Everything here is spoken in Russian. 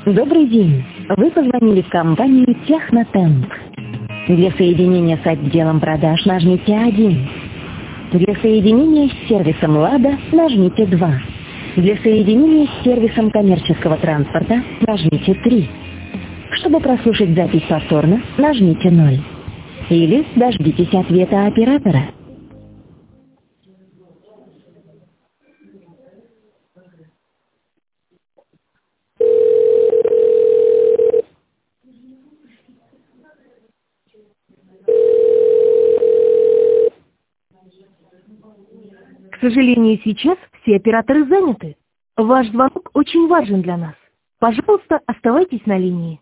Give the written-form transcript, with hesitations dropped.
Добрый день. Вы позвонили в компанию Технотемп. Для соединения с отделом продаж нажмите 1. Для соединения с сервисом «Лада» нажмите 2. Для соединения с сервисом коммерческого транспорта нажмите 3. Чтобы прослушать запись повторно, нажмите 0. Или дождитесь ответа оператора. К сожалению, сейчас все операторы заняты. Ваш звонок очень важен для нас. Пожалуйста, оставайтесь на линии.